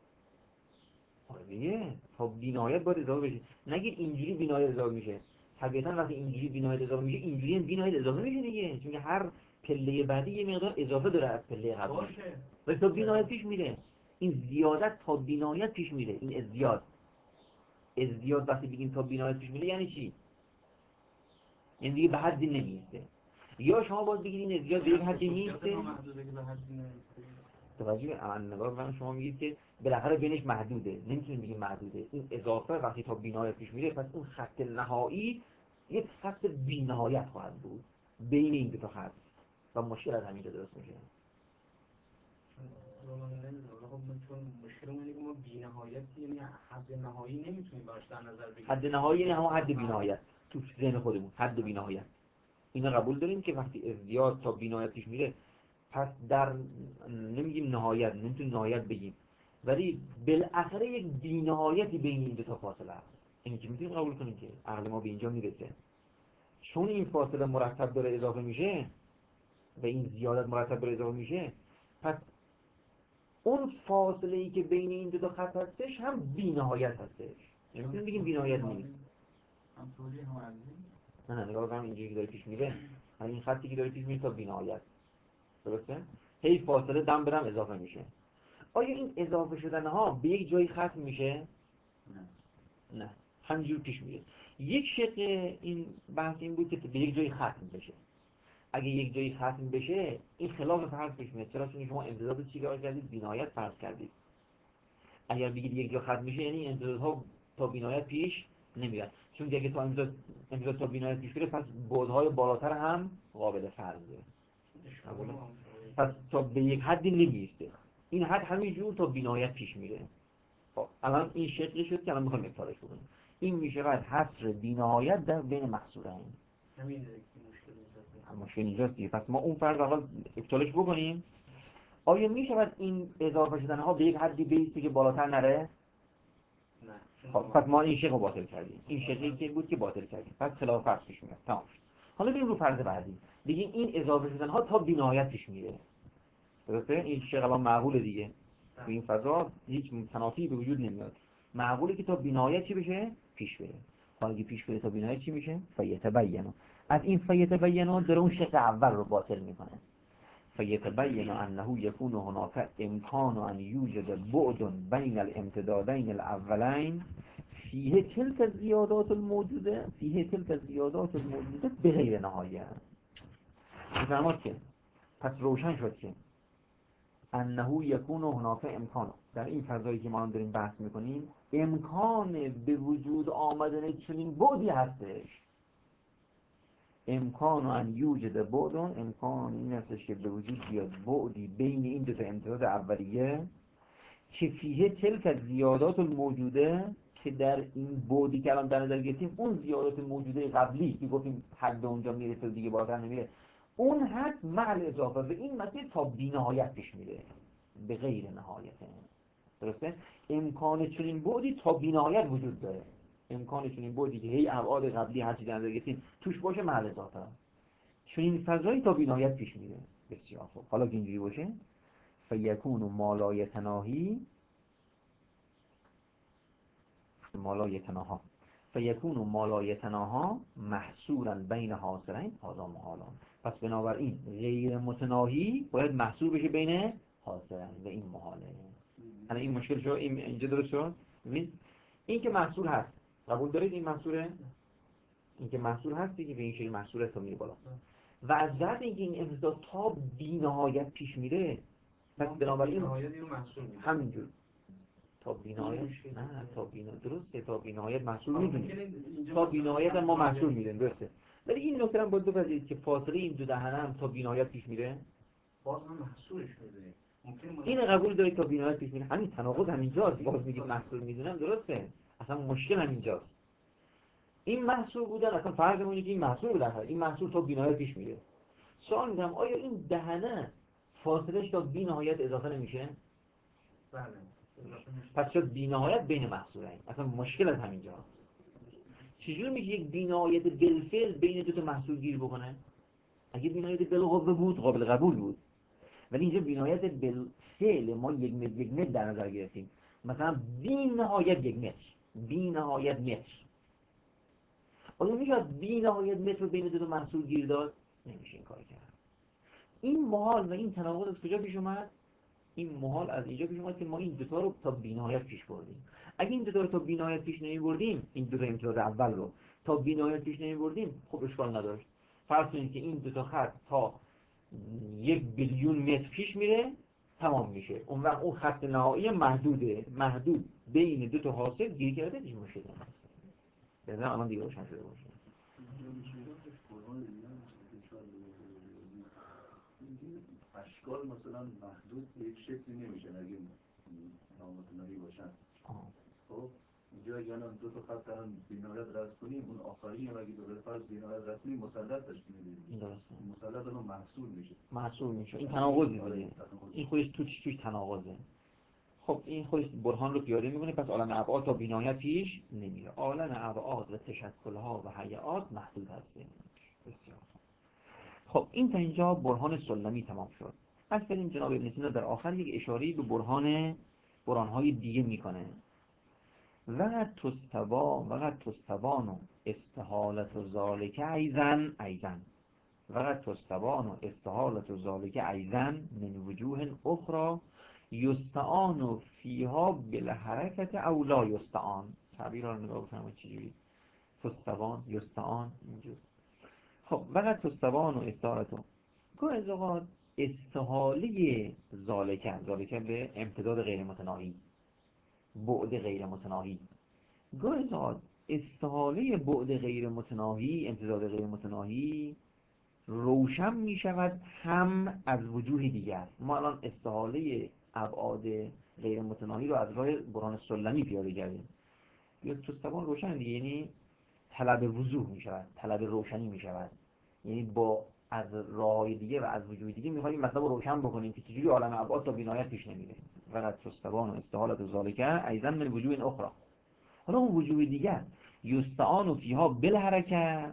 آره دیگه تا بی‌نهایت باید اضافه بشه. نگید اینجوری بی‌نهایت اضافه میشه. طبیعتا وقتی اینجوری بی‌نهایت اضافه میشه، اینجوری هم بی‌نهایت اضافه میشه دیگه، چون هر پله بعدی یه مقدار اضافه داره از پله قبلی. ولی تا بی‌نهایت پیش میره. این زیادت تا بی‌نهایت پیش میره. این ازدیاد. ازدیاد وقتی بگیم تا بی‌نهایت پیش میره یعنی چی؟ یعنی دیگه به حدی نمیسته. یا شما باید بگید این ازدیاد به یک حدی میسته. توجه عمل نگاه کنم، شما میگید که بالاخره بینش محدوده، نمیتونیم بگیم محدوده. این اضافه وقتی تا بی‌نهایت پیش میره، پس اون خط نهایی یک خط بی‌نهایت خواهد بود بین این دو تا خط و مشکل از همینجا درست میشه. چون مشکلمون اینه که ما بی‌نهایت یعنی حد نهایی نمیتونیم براش در نظر بگیریم. حد نهایی یعنی همون حد بی‌نهایت تو ذهن خودمون، حد بی‌نهایت. اینا قبول داریم که وقتی ازدیاد تا بی‌نهایت پیش میره، پس در نمیگیم نهایت، نمیتونیم نهایت بگیم، ولی بالاخره یک بی‌نهایتی بین این دو تا فاصله هست. اینی که میتونیم قبول کنیم که عقل ما به اینجا میرسه. چون این فاصله مرتب داره اضافه میشه و این زیادت مرتب داره اضافه میشه، پس اون فاصله ای که بین این دو تا خط هستش هم بی‌نهایت هستش. نمیتونیم بگیم بی‌نهایت نیست. هم طولی هم عرضی. نه نه نگاه کنم اینجوری که داره پیش میره، این خطی که داره پیش میره تا بی‌نهایت، درسته؟ هی فاصله دم بدم اضافه میشه. آیا این اضافه شدن ها به یک جایی ختم میشه؟ نه. نه. همینجور پیش میره. یک شق این بحث این بود که به یک جایی ختم بشه. اگه یک جایی ختم بشه، این خلاف فرض پیش میاد. چرا؟ چون شما امتداد چیکار کردید؟ بی‌نهایت فرض کردید. اگر بگید یک جا ختم میشه، یعنی امتدادها تا بی‌نهایت پیش نمیاد. چون اگه تا امتداد امتداد تا بی‌نهایت پیش بره، پس بعدهای بالاتر هم قابل فرضه. پس تا به یک حدی نمیسته. این حد همینجور تا بی‌نهایت پیش میره. خب الان این شکلی شد که الان میخوایم ابطالش بکنیم. این میشود حصر بی‌نهایت در بین محصورین. همین مشکل اینجاست. مشکل اینجاست دیگه. پس ما اون فرض اول ابطالش بکنیم. آیا میشود این اضافه شدن ها به یک حدی بیسته که بالاتر نره؟ نه. خب پس ما این شق رو باطل کردیم. این شقی که بود که باطل کردیم. پس خلاف فرض پیش میاد. تمام شد. حالا بریم رو فرض بعدی. دیگه این اضافه شدن ها تا بی‌نهایت پیش میره. درسته؟ این شق الان معقوله دیگه. تو این فضا هیچ تنافی به وجود نمیاد. معقوله که تا بی‌نهایت چی بشه؟ پیش بره. حالا اگه پیش بره تا بی‌نهایت چی میشه؟ فیتبین. از این فیتبین در اون شق اول رو باطل میکنه. فیتبین انه یکون هناك امکان ان یوجد بعد بین الامتدادین الاولین فیه تلك الزیادات الموجوده فیه تلک الزیادات الموجوده بغیر نهایه. میفرماد که پس روشن شد که انه یکون هناك امکان، در این فضایی که ما هم داریم بحث میکنیم امکان به وجود آمدن چنین بعدی هستش. امکان ان یوجد بعد، امکان این هستش که به وجود بیاد بعدی بین این دو تا امتداد اولیه که فیه تلک از زیادات الموجوده، که در این بعدی که الان در نظر گرفتیم اون زیادات موجوده قبلی که گفتیم حد به اونجا میرسه و دیگه بالاتر نمیره اون هست مع الاضافه و این مسیر تا بی‌نهایت پیش میره به غیر نهایت. درسته؟ امکان چنین بعدی تا بی‌نهایت وجود داره. امکان چنین بعدی که هی ابعاد قبلی هر چی در نظر گرفتیم توش باشه مع الاضافه چنین فضایی تا بی‌نهایت پیش میره. بسیار خوب. حالا که اینجوری باشه فیکون ما لا یتناهی ما لا یتناها فیکون ما لا یتناها محصورا بین حاصرین هذا محالان. پس بنابراین غیر متناهی باید محصور بشه بین حاصرین و این محاله. الان این مشکل شو این اینجا درست شد. ببین این که محصور هست، قبول دارید این محصوره؟ این که محصور هست دیگه به این شکل محصوره تا میره بالا و از جهت اینکه این امتداد تا بی‌نهایت پیش میره پس بنابراین همینجور تا بی‌نهایت نه تا بی‌نهایت درسته تا بی‌نهایت محصول میدونیم تا بی‌نهایت هم ما محصول میدونیم درسته. ولی این نکته هم باید بپذیرید که فاصله این دو دهنه هم تا بی‌نهایت پیش میره باز هم محصولش میدونیم. این قبول دارید تا بی‌نهایت پیش میره. همین تناقض همینجاست. باز میگید محصول میدونم درسته. اصلا مشکل همینجاست. این محصول بودن اصلا فرض کنید که این محصول بودن این محصول تا بی‌نهایت پیش میره. سوال میگم آیا این دهنه فاصلهش تا بی‌نهایت اضافه نمیشه؟ بله. پس شد بی‌نهایت بین محصولین. اصلا مشکل از همینجا هست. چجور میشه یک بی‌نهایت بالفعل بین دو تا محصول گیر بکنه؟ اگه بی‌نهایت بالقوه بود قابل قبول بود، ولی اینجا بی‌نهایت بالفعل ما یک متر یک متر در نظر گرفتیم. مثلا بی‌نهایت یک متر بی‌نهایت متر آیا میشه بی‌نهایت متر رو بین دو تا محصول گیر داد؟ نمیشه این کار کرد. این محال و این تناقض از کجا پیش اومد؟ این محال از اینجا پیش اومد که ما این دوتا رو تا بی‌نهایت پیش بردیم. اگه این دوتا رو تا بی‌نهایت پیش نمی‌بردیم، این دوتا امتداد اول رو تا بی‌نهایت پیش نمی‌بردیم، خب اشکال نداشت. فرض کنید که این دوتا خط تا یک بیلیون متر پیش میره، تمام میشه. اون وقت اون خط نهایی محدوده، محدود بین دو تا حاصل گیر کرده هیچ مشکلی نیست. بذار الان دیگه روشن شده باشه. اشکال مثلا محدود به یک شکلی نمیشن اگه نامتناهی باشن. خب اینجا اگه الان دو تا خط دارن بی‌نهایت رسم کنیم اون آخری هم اگه دو تا فرض بی‌نهایت رسم کنیم مثلث داشت می‌بینیم. درسته. مثلث الان محصول میشه. محصول میشه. این تناقضی دیگه. این خودش توش توش تناقضه. خب این خودش برهان رو پیاده می‌کنه. پس عالم ابعاد تا بی‌نهایت پیش نمیره. عالم ابعاد و تشکل‌ها و هیئات محدود هست. بسیار. خب این تا اینجا برهان سلمی تمام شد. پس بریم جناب ابن سینا در آخر یک اشاره‌ای به برهان برهان‌های دیگه میکنه. وقد تستوا وقد تستوان استحالت ذالک ایزن ایزن وقد تستوان استحالت ذالک ایزن من وجوه اخرى یستعان فیها بالحرکت او لا یستعان. تعبیر رو نگاه بفرمایید چجوری تستوان یستعان اینجور. خب وقت تستوان و استحالتون گاهی از اوقات استحاله ذالکه ذالکه به امتداد غیر متناهی بعد غیر متناهی گاهی از اوقات استحاله بعد غیر متناهی امتداد غیر متناهی روشن می شود هم از وجوه دیگر. ما الان استحاله ابعاد غیر متناهی رو از راه برهان سلمی پیاده کردیم. یا تستبان روشن دیگه، یعنی طلب وضوح می شود، طلب روشنی می شود، یعنی با از راه‌های دیگه و از وجود دیگه می‌خوایم مطلب رو روشن بکنیم که چجوری عالم ابعاد تا بینایت پیش نمیره. فقط تستبان و استحالت و ذالکه ایضا من وجوه اخرى. حالا اون وجوه دیگر یستعان و فیها بالحرکه،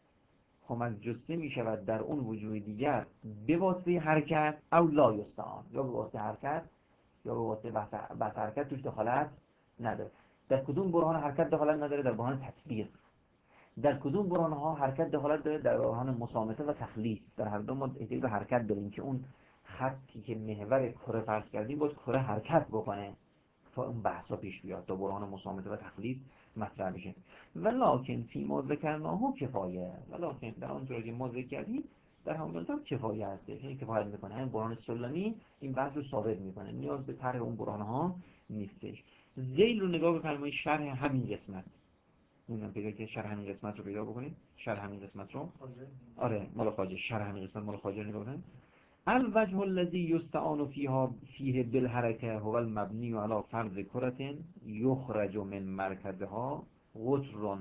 هم از جسته می شود در اون وجوه دیگر به واسطه حرکت، او لا یستعان، یا به واسطه حرکت یا به واسطه بس حرکت توش دخالت نداره. در کدوم برهان حرکت دخالت نداره؟ در برهان تطبیق. در کدوم برهان ها حرکت دخالت داره؟ در برهان مسامته و تخلیص. در هر دو ما احتیاج به حرکت داریم که اون خطی که محور کره فرض کردیم باید کره حرکت بکنه تا اون بحثا پیش بیاد، تا برهان مسامته و تخلیص مطرح بشه. ولکن فی ما ذکرناه کفایه، ولکن در آن جایی که ما ذکر کردیم در همون مقدار کفایه هستش، این کفایت میکنه. همین برهان سلمی این بحث رو ثابت میکنه، نیاز به طرح اون برهان ها نیستش. ذیل رو نگاه بفرمایید، شرح همین قسمت. نمیدونم پیدا که شرح همین قسمت رو پیدا بکنید، شرح همین قسمت رو. آره مال خواجه، شرح همین قسمت مال خواجه نگاه بکنید. الوجه الذی یستعان فیها فیه بالحرکه هو المبنی علی فرض کره یخرج من مرکزها قطر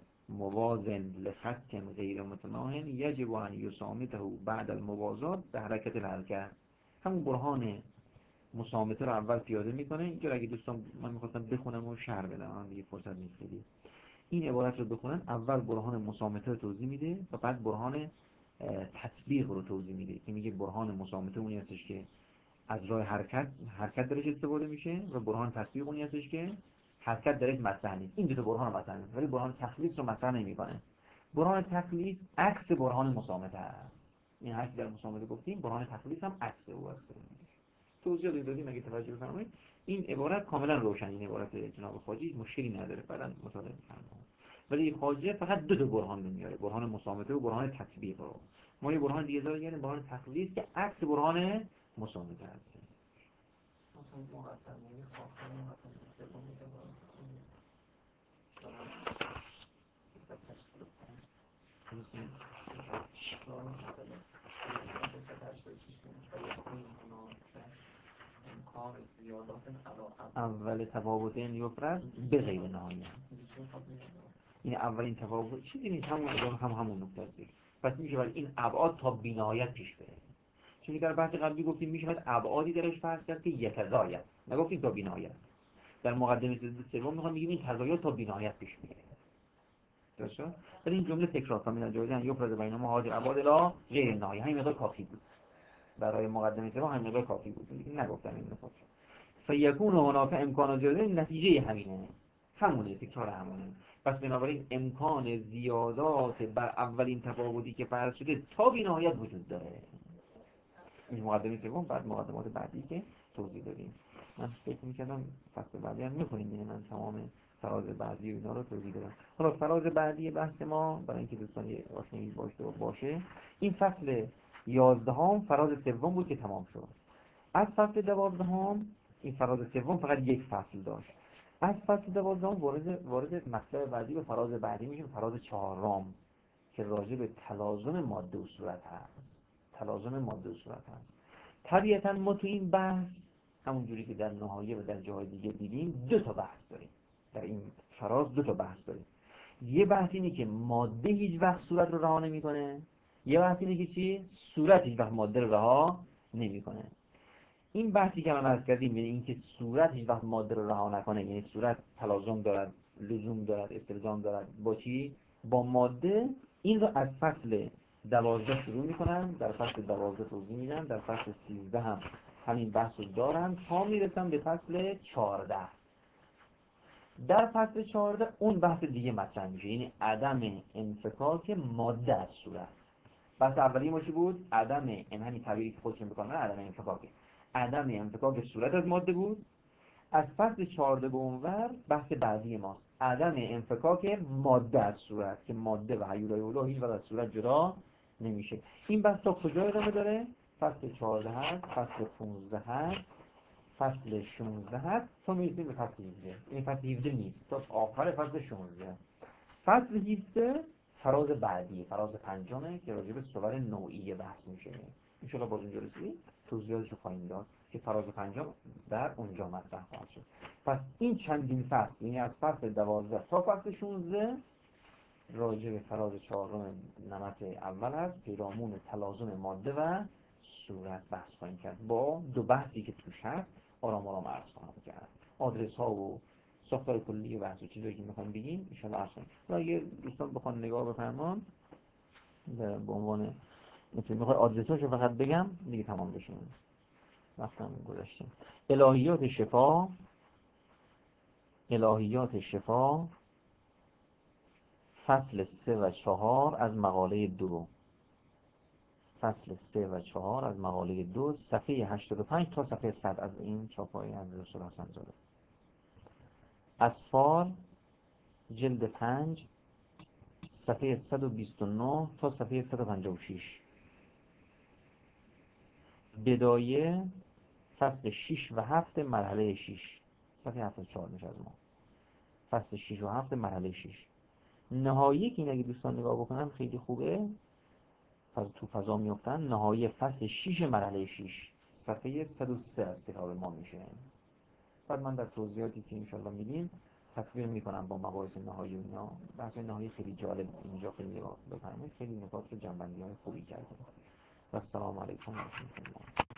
موازن لخط غیر متناهی یجب ان یسامته بعد الموازات به حرکت الحرکه. همون برهان مسامته رو اول پیاده میکنه. اینجا اگه دوستان من میخواستم بخونم و شرح بدم، من دیگه فرصت نیست دیگه. این عبارت رو بخونن، اول برهان مسامته رو توضیح میده و بعد برهان تطبیق رو توضیح میده که میگه برهان مسامته اونی هستش که از راه حرکت حرکت درش استفاده میشه و برهان تطبیق اونی هستش که حرکت درش مطرح نیست. این دو تا برهان مطرح نیست، ولی برهان تخلیص رو مطرح نمیکنه. برهان تخلیص عکس برهان مسامته است. این هر چیزی در مسامته گفتیم، برهان تخلیص هم عکس او است. توضیح دادیم اگه توجه بفرمایید. این عبارت کاملا روشن، این عبارت جناب خواجه مشکلی نداره، بعداً مطالعه کنید. ولی خواجه فقط دو تا برهان میاره، برهان مسامته و برهان تطبیق رو. ما یه برهان دیگه داریم، یعنی برهان تخلیص که عکس برهان مسامته است. اول تفاوتین یفرض به غیر نهایه. این اولین تفاوت چیزی نیست، همون هم همون نکته است. پس میشه ولی این ابعاد تا بینایت پیش بره. چون در بحث قبلی گفتیم میشه ابعادی درش فرض کرد که یتزاید، نگفتیم تا بینایت. در مقدمه سوم میخوام بگیم این تزاید تا بینایت پیش میره. درسته؟ ولی این جمله تکرار کاملا جایزه، یفرض بینهما هذه الابعاد الی غیر نهایه، همین مقدار کافی بود. برای مقدمه سوم همین مقدار کافی بود. نگفتم این نکات. فیکون هناک امکان زیاده، نتیجه همینه، همونه، تکرار همونه. پس بنابراین امکان زیادات بر اولین تفاوتی که فرض شده تا بینایت وجود داره. این مقدمه سوم، بعد مقدمات بعدی که توضیح دادیم. من فکر می‌کردم فصل بعدی هم می‌خونیم، یعنی من تمام فراز بعدی و اینا رو توضیح دادم. حالا فراز بعدی بحث ما برای اینکه دوستان یه آشنایی باشه باشه این فصل یازدهم فراز سوم بود که تمام شد. از فصل دوازدهم این فراز سوم فقط یک فصل داشت. از فصل دوازدهم وارد وارد مطلب بعدی و فراز بعدی میشیم، فراز چهارم که راجع به تلازم ماده و صورت هست. تلازم ماده و صورت هست. طبیعتاً ما تو این بحث همونجوری که در نهایه و در جاهای دیگه دیدیم دو تا بحث داریم. در این فراز دو تا بحث داریم. یه بحث اینه که ماده هیچ وقت صورت رو رها نمی‌کنه. یه بحث اینه که چی؟ صورت هیچ وقت ماده رو رها نمی‌کنه. این بحثی که من عرض کردیم، یعنی اینکه صورت هیچ وقت ماده رو رها نکنه، یعنی صورت تلازم دارد، لزوم دارد، استلزام دارد با چی؟ با ماده. این رو از فصل دوازده شروع میکنن، در فصل دوازده توضیح میدن، در فصل سیزده هم همین بحث رو دارن تا میرسن به فصل چهارده. در فصل چهارده اون بحث دیگه مطرح میشه، یعنی عدم انفکاک ماده از صورت. بحث اولی ما چی بود؟ عدم، این همین تعبیری که خودشون میکنن، عدم انفکاک عدم انفکاک صورت از ماده بود. از فصل چهارده به اونور بحث بعدی ماست، عدم انفکاک ماده از صورت، که ماده و هیولای اولا هیچ وقت از صورت جدا نمیشه. این بحث تا کجا ادامه داره؟ فصل چهارده هست، فصل پانزده هست، فصل شانزده هست تا میرسیم به فصل هفده. این فصل هفده نیست، تا آخر فصل شانزده. فصل هفده فراز بعدی، فراز پنجمه که راجع به صور نوعی بحث میشه. ان شاء الله باز اونجا رسیدیم توضیحاتش رو خواهیم داد. که فراز پنجم در اونجا مطرح خواهد شد. پس این چندین فصل، یعنی از فصل دوازده تا فصل شانزده راجع به فراز چهارم نمط اول هست، پیرامون تلازم ماده و صورت بحث خواهیم کرد. با دو بحثی که توش هست آرام آرام عرض خواهم کرد. آدرس ها و ساختار کلی بحث و چیزایی که میخوام بگیم ان شاء الله عرض کنیم. و اگه دوستان بخوان نگاه بفرمان به عنوان میتونم میخوای آدرساشو فقط بگم دیگه تمام بشه. وقتم گذشته. الهیات شفا، الهیات شفا فصل سه و چهار از مقاله دو، فصل سه و چهار از مقاله دو، صفحه هشتاد و پنج تا صفحه صد از این چاپای از رسول حسن زاده. اصفار جلد پنج صفحه صد و بیست و نه تا صفحه صد و پنجاه و شش. بدایه فصل شش و هفت مرحله شش، صفحه هفتاد و چهار میشه از ما. فصل شش و هفت مرحله شش. نهایی که این اگه دوستان نگاه بکنن خیلی خوبه، تو فضا میفتن. نهایی فصل شش مرحله شش، صفحه صد و سه از کتاب ما میشه. بعد من در توضیحاتی که انشالله میدیم تکمیل میکنم با مباحث نهایی و اینا. بحث نهایی خیلی جالب اینجا خیلی نگاه بفرمایید، خیلی نکات رو جنبندی های خوبی کردیم. و السلام علیکم و رحمت الله.